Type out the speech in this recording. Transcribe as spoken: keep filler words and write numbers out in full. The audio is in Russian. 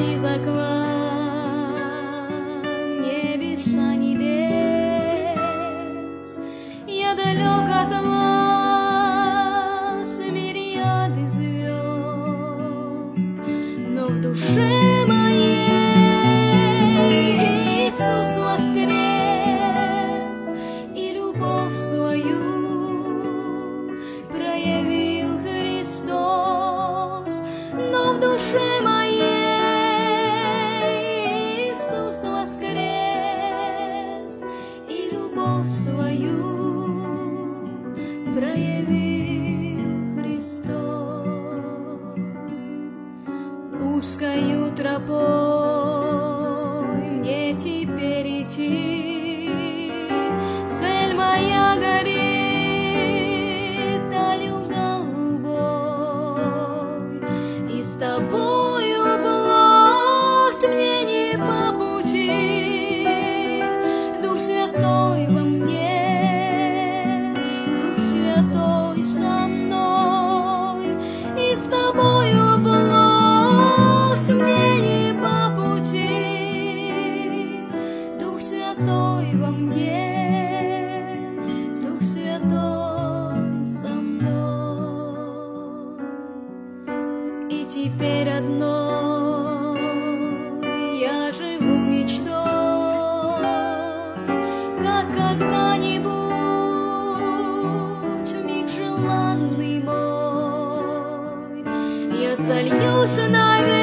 близок к вам, небеса небес. Я далек от вас, мириады звезд, но в душе моей Иисус воскрес, и любовь свою проявил Христос. Но в душе моей Иисус воскрес, и любовь свою проявил Христос. Узкою тропой мне теперь идти, цель моя горит далью голубой, и с тобою плоть мне не по пути. Дух Святой во мне, Дух Святой со мной, и с тобою плоть мне не по пути. Дух Святой во мне, Дух Святой со мной. И теперь одной я живу мечтой, как когда-нибудь миг желанный мой. Я сольюсь навек